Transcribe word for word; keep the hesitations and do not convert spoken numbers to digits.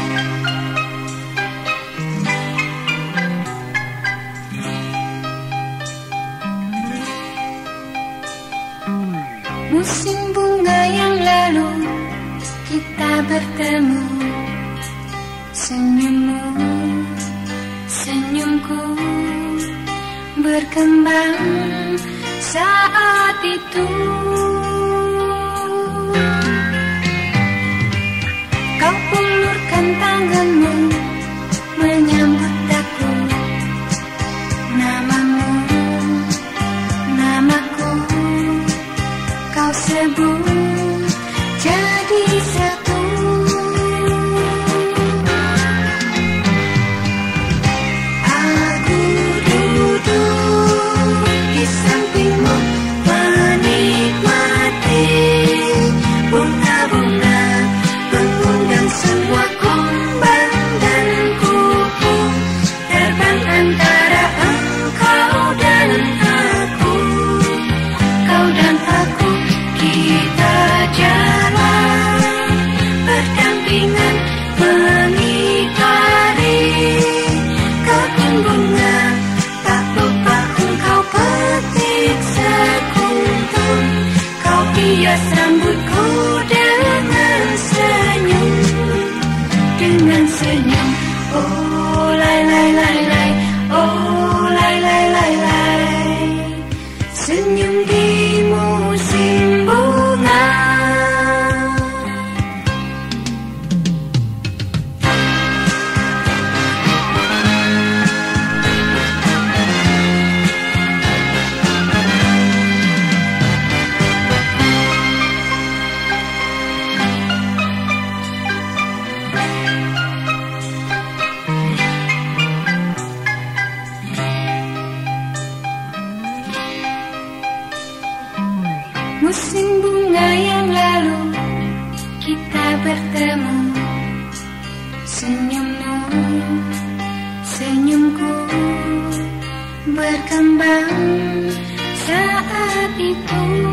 Musim bunga yang lalu kita bertemu, senyummu, senyumku berkembang saat itu. Kau ulurkan tanganmu menyambut aku, namamu, namaku kau sebut jadi satu. Aku duduk di sampingmu menikmati bunga-bunga mengundang semua kumbang dan kupu terbang antara engkau dan aku, kau dan aku. Kita jalan berdampingan mengitari kebun bunga, tak lupa engkau petik sekuntum, kau hias rambutku dengan senyum, dengan senyum. Oh lai lai lai lai, oh lai lai lai lai, senyum di musim bunga. Musim bunga yang lalu kita bertemu, senyummu, senyumku berkembang saat itu.